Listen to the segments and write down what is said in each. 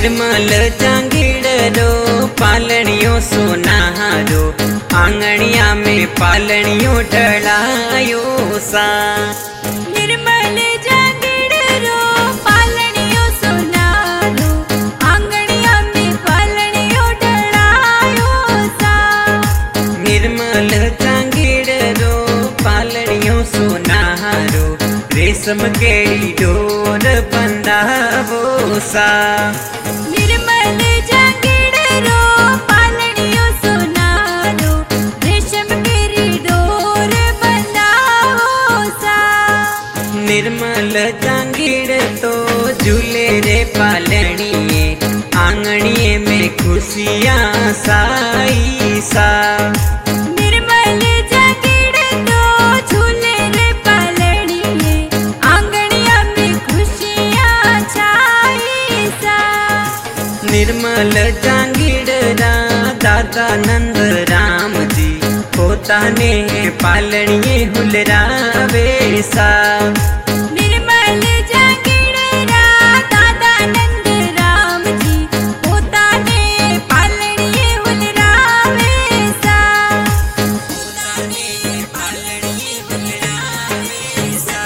निर्मल जांगीड़ो पालणियों सोनारो आंगणिया में पालणियों ढलायो सा। निर्मल जांगीड़ो पालणियों सोनारो आंगणिया में पालणियों ढलायो सा। निर्मल जांगीड़ो पालणियों सोनारो रेशम केड़ी डोर बंधावो सा। निर्मल जांगीड़ो पालणियों सोनारो रेशम केड़ी डोर बंधावो सा। निर्मल जांगीड़ तो झूले रे पालणिए आंगणिए में खुशियाँ साई सा। निर्मल जांगीड़ तो झूले रे पालणिए आंगणिया में खुशियाँ छाई सा। निर्मल जांगीड़रा दादा नंद राम जी पोताने पालणिए हुलरावे सा। निर्मल जांगीड़रा दादा नंद राम जी पोताने पालणिए हुलरावे सा। पोताने पालणिए हुलरावे सा।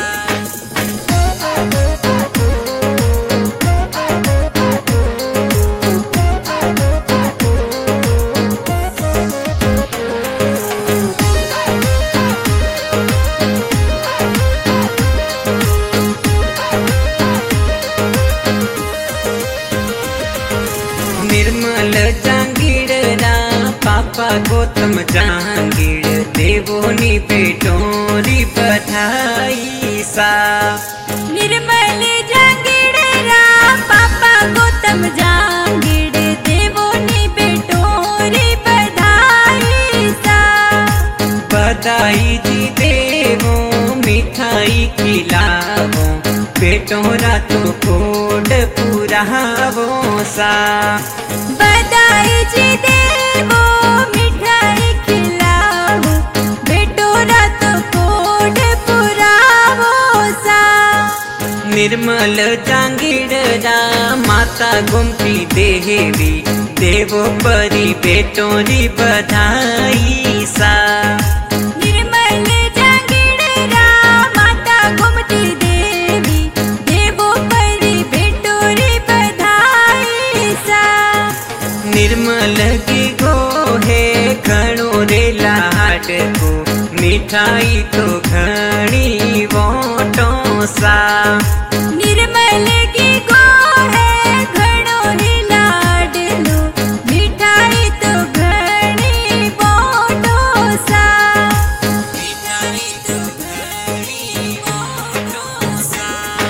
निर्मल जांगीड़रा पापा गौतम जांगीड़ देवोनी पेटोरी बधाई सा। निर्मल जांगीड़रा पापा गौतम जांगीड़ देवोनी बेटोरी बधाई सा। बधाई जी देवो मिठाई खिलावो पेटोरा तो कोड पुरावो सा। बधाई जी देवो मिठाई खिलावो बेटोरा तो कोड पुरावो सा। निर्मल जांगीड़रा माता गोमती देवी देवो परी बेटोरी बधाई सा। निर्मल जांगीड़रा माता गोमती देवी देवो परी बेटोरी बधाई सा। निर्मल की गोहे घणो रे लाड को मिठाई तो घणी वोटो सा। निर्मल की गो है घणो ही लाडलो मिठाई तो घणी बोटो सा। मिठाई तो घणी वोटो सा।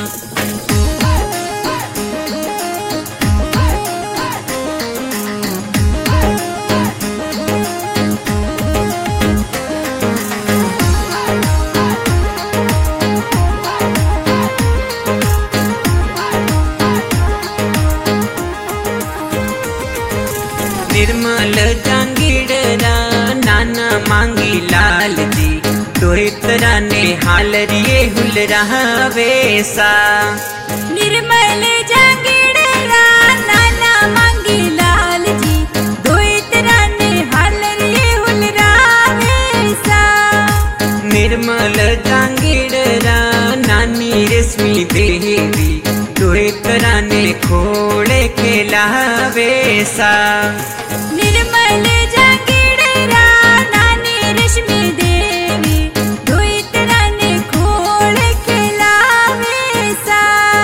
निर्मल जांगीड़रा नाना मांगी लाल जी दोहितरा ने हालरिए हुलरावे सा। निर्मल जांगीड़रा नाना मांगी लाल जी दोहितरा ने हालरिए हुलरावे सा। निर्मल जांगीड़रा नानी रश्मि देवी दोहितरा ने खोले खिलावे सा। निर्मल जांगीड़रा नानी रश्मि देवी दोहितरा ने खोल खिलावे सा।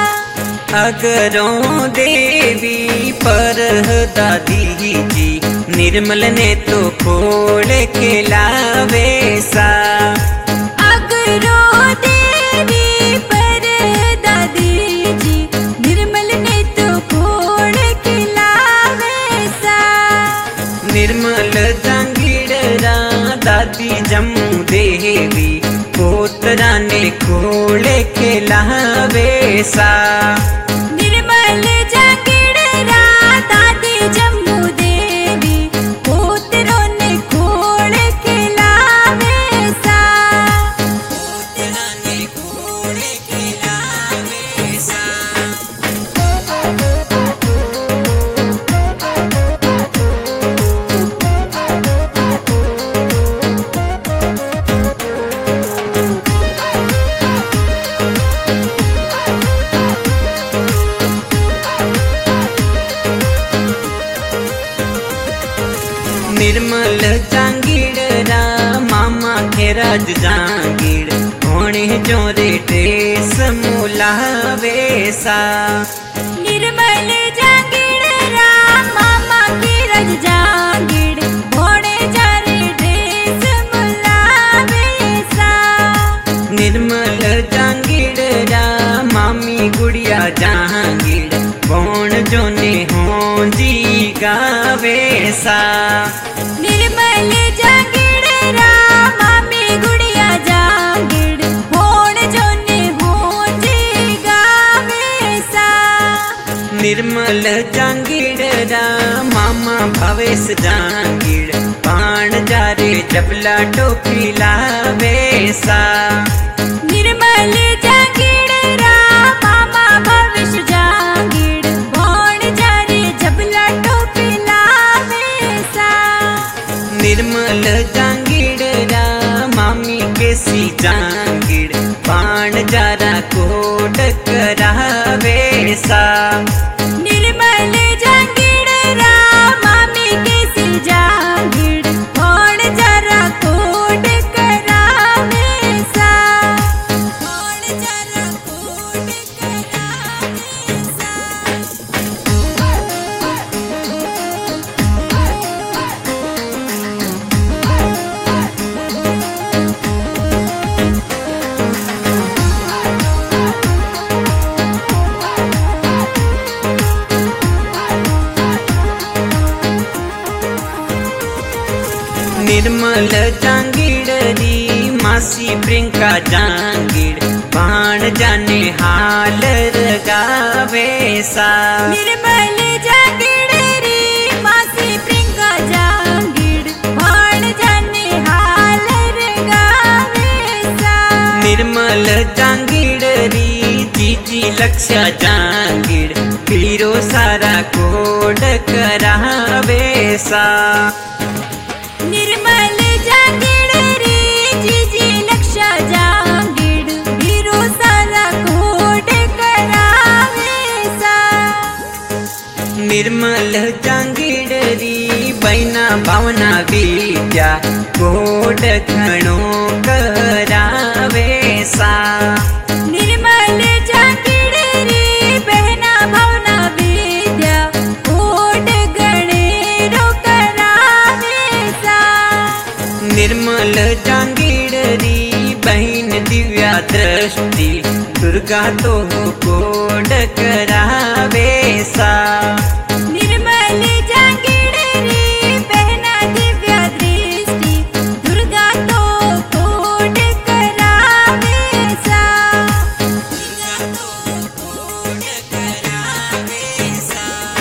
अगरों देवी पर दादी जी निर्मल ने तो खोल खिलावे सा। अगरो देवी पर दादी जी निर्मल ने तो खोल खिलावे सा। निर्मल जांगीड़रा दादी जम्मू देवी पोतरा ने खोले खिलावे सा। निर्मल जांगीड़रा दादी जम्मू देवी पोतरों ने खोल खिलावे सा। पोतरा ने खोले खिलावे सा। जांगीड़रा मामा के राज जांगीड़ होने जोरे टेस मुलावेसा निर्मल जांगीड़रा मामा की रज जांगीड़ भोणे जारे ड्रेस मुलावेसा निर्मल जांगीड़रा मामी गुड़िया जांगीड़ कौन जोने होंजी गावेसा निर्मल जांगीड़रा मामी गुड़िया जांगीड़ भोण जोने होंजी गावेसा निर्मल जांगीड़रा मामा भवेश जांगीड़ पाण जारे जबला टोपी लावेसा निर्मल जांगीड़रा मामा भविष्य जांगीड़ भोण जारे जबला टोपी लावेसा निर्मल जांगीड़रा मामी केसी जांगीड़ पाण जारा कोड करावेसा निर्मल जांगीड़रा मामी केसी जांगीड़ भोण जारा कोड करावेसा भोण जारा कोड करावेसा निर्मल जांगीड़री मासी प्रियंका जांगीड़ पाण जाने हाल गावेसा निर्मल जांगीड़री मासी प्रियंका जांगीड़ भोण जाने हाल गावेसा निर्मल जांगीड़री जीजी लक्ष्या जांगीड़ पीरो सारा कोड करावेसा निर्मल जांगीड़री जीजी लक्ष्या जांगीड़ वीरो सारा कोड करावेसा निर्मल जांगीड़री बैना भावना विद्या कोड घणो करावेसा निर्मल जांगीड़री बहना भावना विद्या कोड गणेरो करावेसा निर्मल जांगीड़री बहन दिव्या दृष्टि दुर्गा तो कोड करावेसा निर्मल जांगीड़री बहना दिव्या दृष्टि दुर्गा तो कोड करावेसा दुर्गा तो कोड करावेसा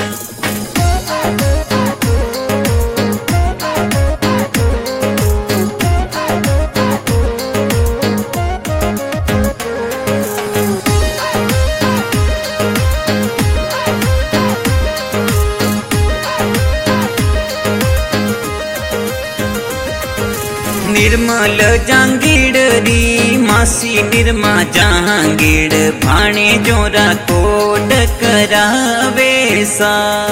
निर्मल जांगीड़री मासी निर्मा जांगीड़ भाणे जोरा कोड करावेसा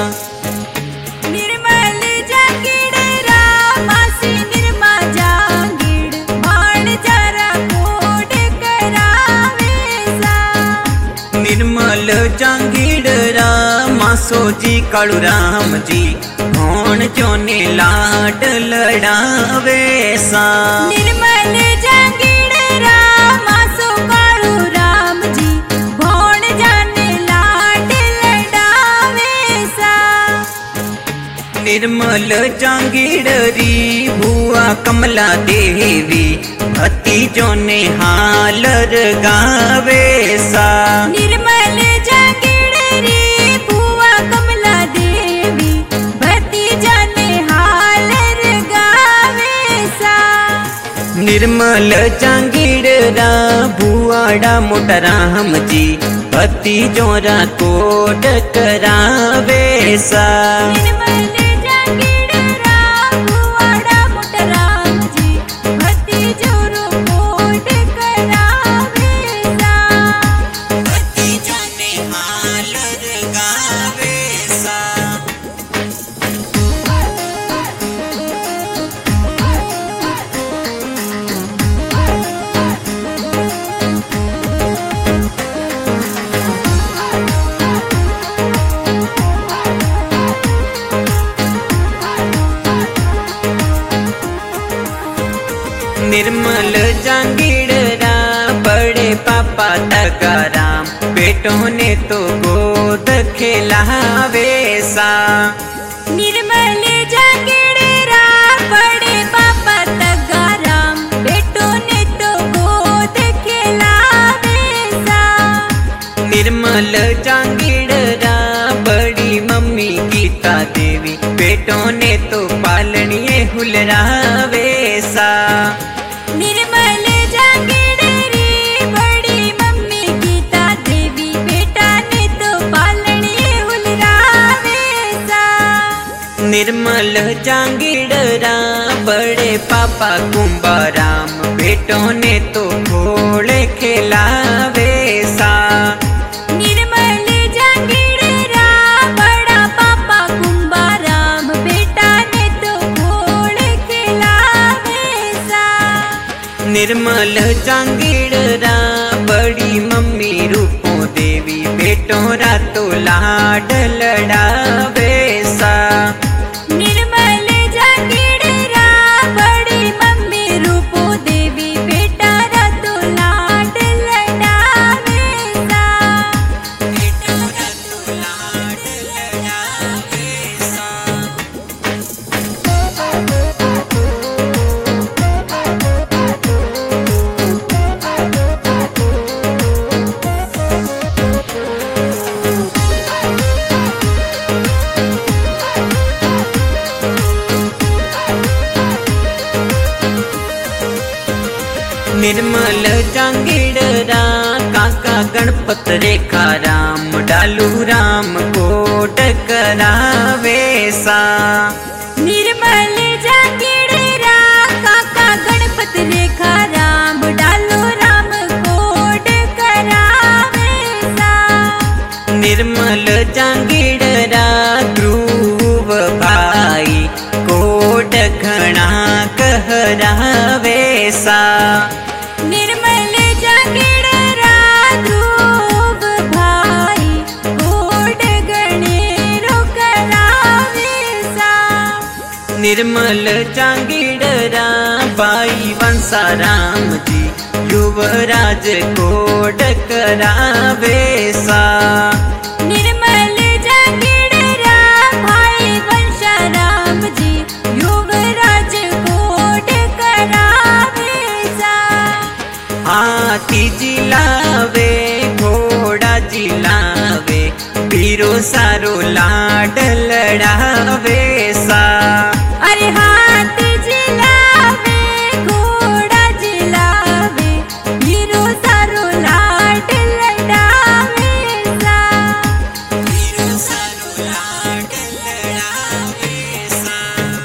निर्मल जांगीड़रा मासी निर्मा जांगीड़ भाण जारा कोड करावेसा निर्मल जांगीड़रा मासोजी काळूराम जी भोण जोने लाड लड़ावेसा निर्मल जांगीड़रा मासो काळू राम जी भोण जाने लाड लड़ावेसा निर्मल जांगीड़री भुआ कमला देवी भती जोने हालर गावेसा निर्मल जांगीड़री बुआ कमला देवी भती जाने हालर गावेसा निर्मल जांगीड़रा भुआड़ा मोटराम जी भती जोरा कोड करावेसा निर्मल जांगीड़रा बुआड़ा मोटराम जी भती जोरो कोड करावेसा भती जोने हालर गावेसा निर्मल जांगीड़रा बड़े पापा तगाराम, बेटों ने तो गोद खिलावे सा। निर्मल जांगीड़रा बड़े पापा तगाराम, बेटों ने तो गोद खिलावे सा। निर्मल जांगीड़रा बड़ी मम्मी गीता देवी, बेटों ने तो पालनिए हुलरावे सा। निर्मल जांगीड़री बड़ी मम्मी गीता देवी, बेटा ने तो पालनिए हुलरावे सा। निर्मल जांगीड़रा बड़े पापा कुंभाराम, बेटों ने तो घोड़े खिलावे सा। निर्मल जांगीड़रा बड़ा पापा कुंभाराम, बेटा ने तो घोड़े खिलावे सा। निर्मल जांगीड़रा बड़ी मम्मी रूपों देवी, बेटों रा तो लाड लड़ावे सा। निर्मल जांगीड़रा बड़ी मम्मी रूपो देवी, बेटा रा तो लाड लड़ावे सा। बेटों रा तो लाड लड़ावे सा। निर्मल जांगीड़रा काका गणपत रेखा राम, डालू राम कोट करावे सा। निर्मल जांगीड़रा काका गणपत रेखा राम, डालो राम कोट करावे सा। निर्मल जांगीड़रा ध्रुव भाई, कोट घना कहरावे सा। निर्मल जांगीड़रा ध्रुव भाई, कोट गणेरो करावे सा। निर्मल जांगीड़रा बाई वंसाराम जी, युवराज कोट करावे सा। निर्मल जांगीड़रा भाई वंशाराम जी, युवराज कोट करावे सा। हाथी जिलावे घोड़ा जिलावे, पीरो सारो लाड लड़ावे सा। अरे हाथी जिलावे घोड़ा जिलावे, हीरो सारो लाड लड़ावे सा। पीरो सारो लाड लड़ावे सा।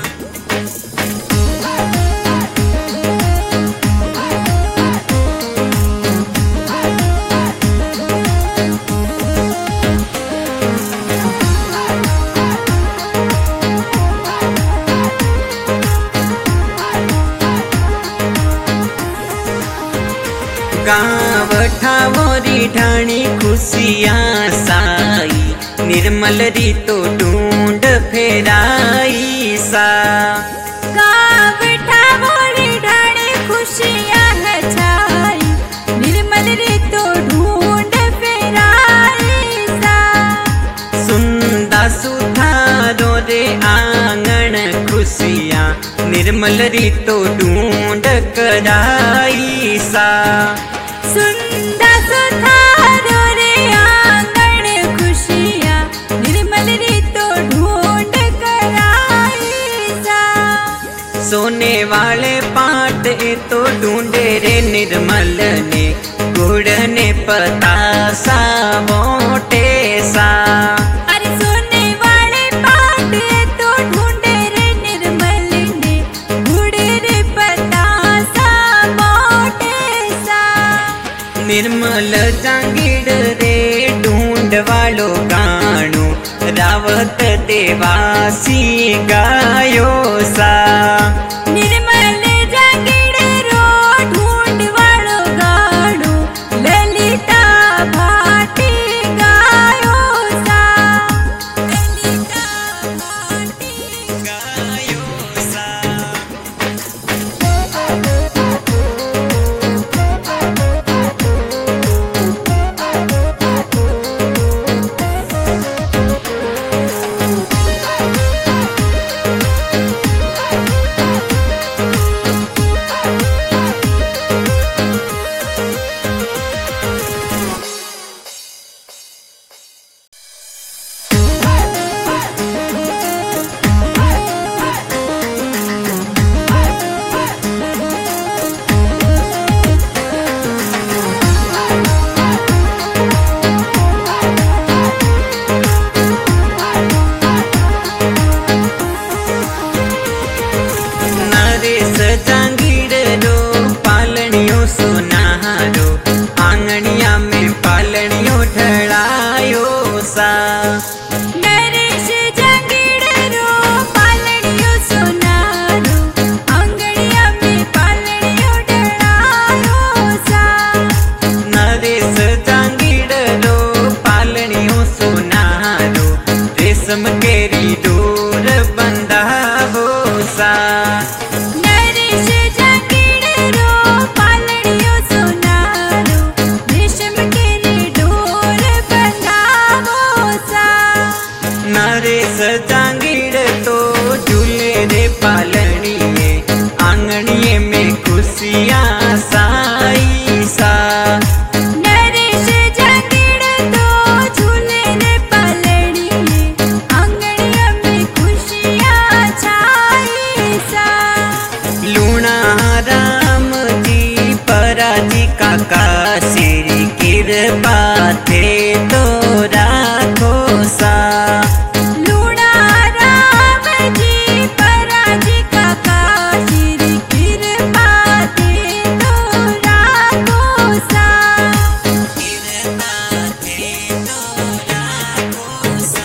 गाँव ठावोरी ढाणी खुशियाँ साई, निर्मल री तो ढूंढ फेराई सा। गाँव ठावोरी ढाणी खुशियाँ है छाई, निर्मल री तो ढूंढ फेराई सा। सुंदा सुधारो रे आंगण खुशियाँ, निर्मल री तो ढूंढ कराई सा। सुंदा सुधारो रे आंगण खुशियाँ, निर्मल री तो ढूंढ कराई सा। सोने वाले पाट ए तो ढूंढे रे निर्मल ने, गुड़ ने पतासा मोटे सा। अरे सोने वाले पाटे तो ढूंढे रे निर्मल ने, गुड़ रे पतासा मोटे सा। निर्मल जांगीड़ रे ढूंढ वालो गाणो, रावत देवासी गायो सा। निर्मल जांगीड़ रो ढूंढ वालो गाणो, ललिता भाटी गायो सा। ललिता भाटी गायो सा। नरेश जांगीड़रो पालड़ियो सोनारो रेशम केरी डोर बंधावो सा। नरेश जांगीड़ तो झूले रे पालड़िए आंगणिए में खुशियाँ साई सा। नरेश जांगीड़ तो झूले रे पालड़िए आंगणिया में खुशियाँ छाई सा। लूणा राम जी पराजी काका श्री कृपा थे तो राखो सा। लूणा राम जी पराजी काका श्री कृपा दे तो राखो सा। कृपा थे तो राखो सा।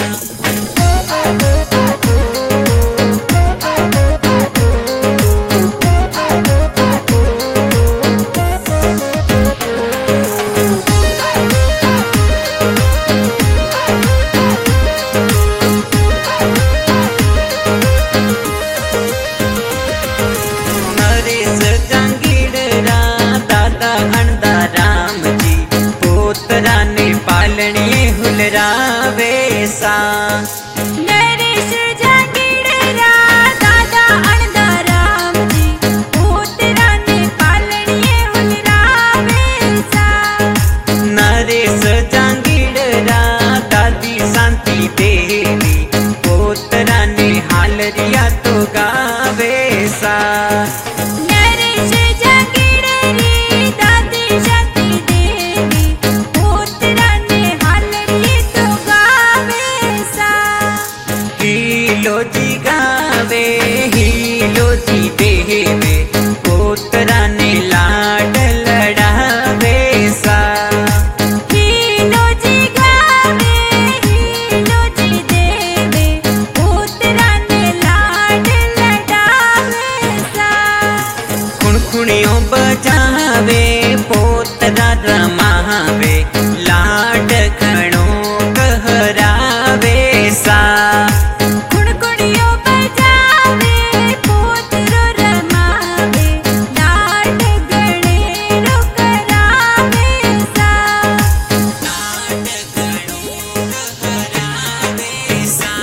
नरेश जांगीड़रा दादा अणदा राम जी पोतरा ने पालणिए हुलरावे सा। नरेश जांगीड़रा दादा अणदा राम जी पोतरा ने पालड़िए हुलरावे सा। नरेश जांगीड़रा दादी शांति देवी पोतरा ने हालरिया तो गावे सा। नरेश जांगीड़री दादी शांति देवी पोतरा ने हालड़ी तो गावे सा। हीलो जी गावे हीलो जी देवे पोतरा ने लाड लड़ावे सा। हीलो जी गावे हीलो जी देवे पोतरा ने लाड लड़ावे सा। खुणखुणियों बजावे पोतरा रमावे लाड घणो कहरावे सा। कुणकुणियो बजावे पोतरो रमावे लाड गणेरो करावे सा। लाड घणो कहरावे सा।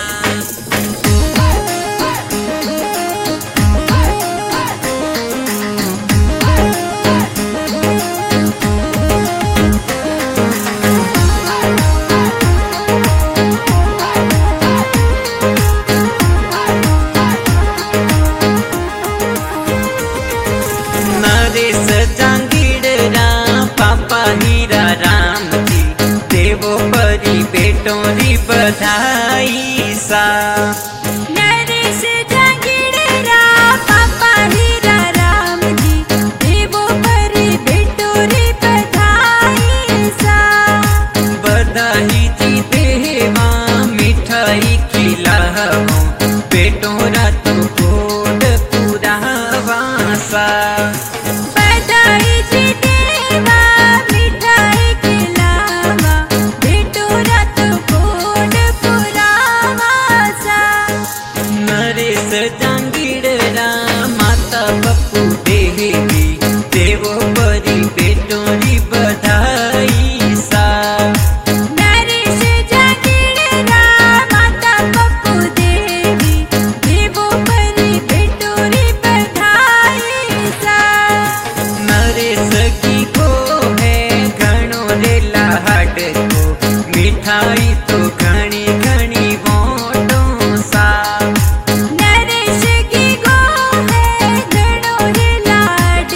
नरेश जांगीड़रा पापा हीरा राम जी देवो परी बेटों री बधाई सा। नरेश जांगीड़रा पापा हीरा राम जी देवो परी बेटो रे बधाई सा। बधाई जी देवा मिठाई खिलावो बेटों रा तो कोड पुरावा सा। बधाई जी देवा मिठाई खिलावा बेटो रात कोड पुरावा सा। नरेश जांगीड़रा माता पप्पू देवी देवो परी बेटों री बधाई सा। नरेश जांगीड़रा माता पप्पू देवी देवो परी बेटो रे बधाई सा। नरेश की को है घणो रे लाड को मिठाई तो घणी घणी वोटों सा। नरेश की गो है घणो रे लाड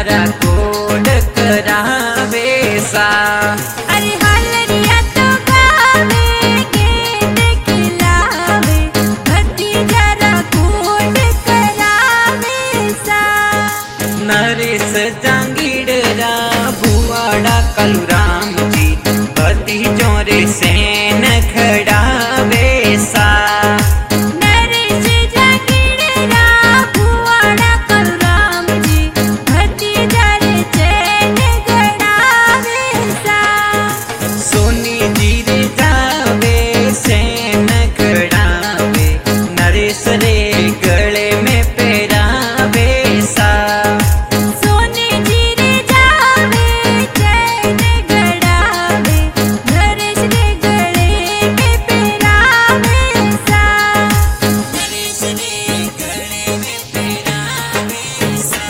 तारा कोड करावे सा। अरे हालरिया तो गावे गेट खिलावे भतीजा कोड करावे सा। नरेश जांगीड़रा भुआड़ा कलुराम जी भतीजों रे सेन खड़ावे सा। नरेश जांगीड़रा भुआड़ा कलुराम जी भतीजा रे चैन खड़ावे सा। सोनी जी रे जावे सेन खड़ावे नरेश रे गले में पहरावे सा। सोनी जी रे जावे चैन गड़ावे नरेश रे गले में पहरावे सा। नरेश रे गले में पहरावे सा।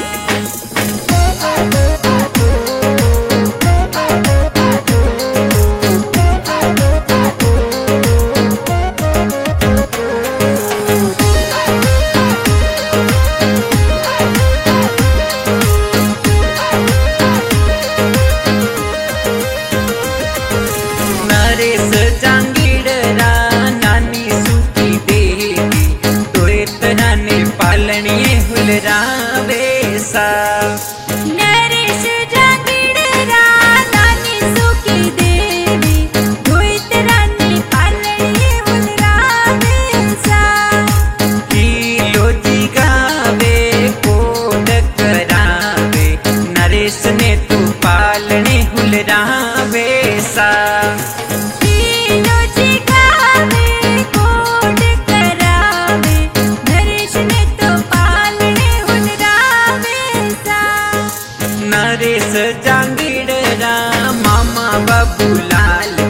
नरेश जांगीड़रा नानी सूखी देवी तोरे तरह ने पालनिए हुलरावे सा। नरेश जांगीड़रा नानी सुखी देवी धोइत रानी पालनी हुलरावे सा। किलो जी गावे कोड करावे नरेश ने तू पालने हुलरावे सा। तीनों जी गावे कोड करावे नरेश ने तो पालने हुलरावे सा। नरेश जांगीड़रा मामा बाबूलाल